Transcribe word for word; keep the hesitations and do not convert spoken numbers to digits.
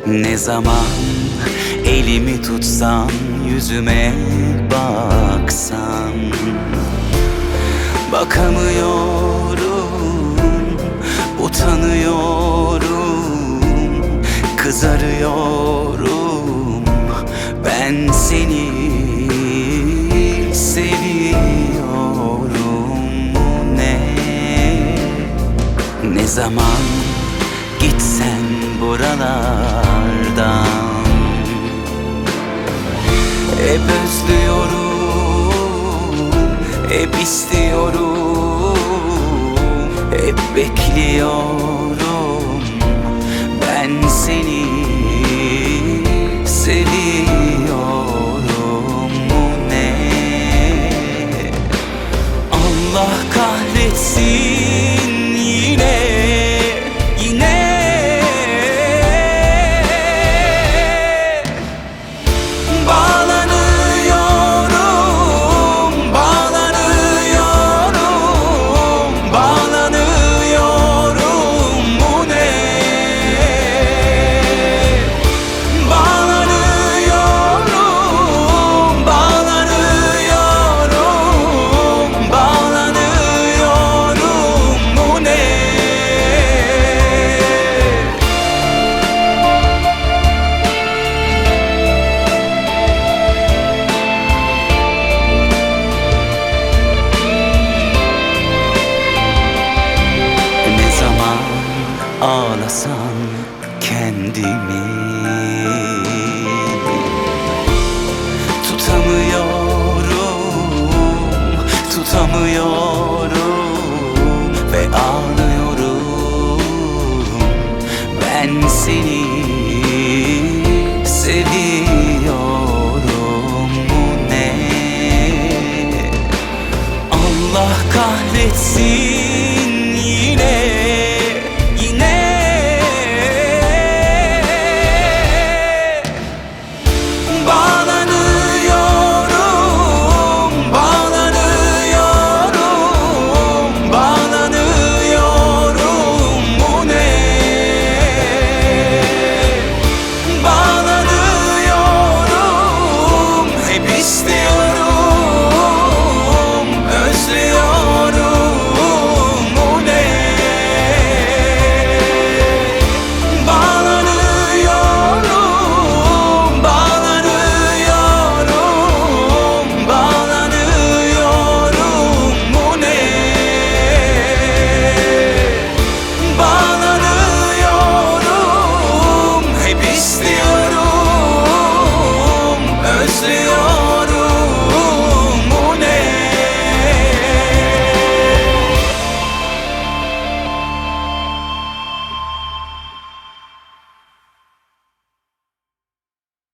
Ne zaman elimi tutsan, yüzüme baksan, bakamıyorum, utanıyorum, kızarıyorum. Ben seni seviyorum. Ne Ne zaman gitsen buralardan, hep özlüyorum, hep istiyorum, hep bekliyorum. Ben seni seviyorum. Ne Allah kahretsin yine, yine bağlanıyorum, bağlanıyorum, bağlanıyorum. Bu ne? Bağlanıyorum, bağlanıyorum, bağlanıyorum. Bu ne? Ne zaman ağlasam kendimi tutamıyorum, tutamıyorum ve ağlıyorum. Ben seni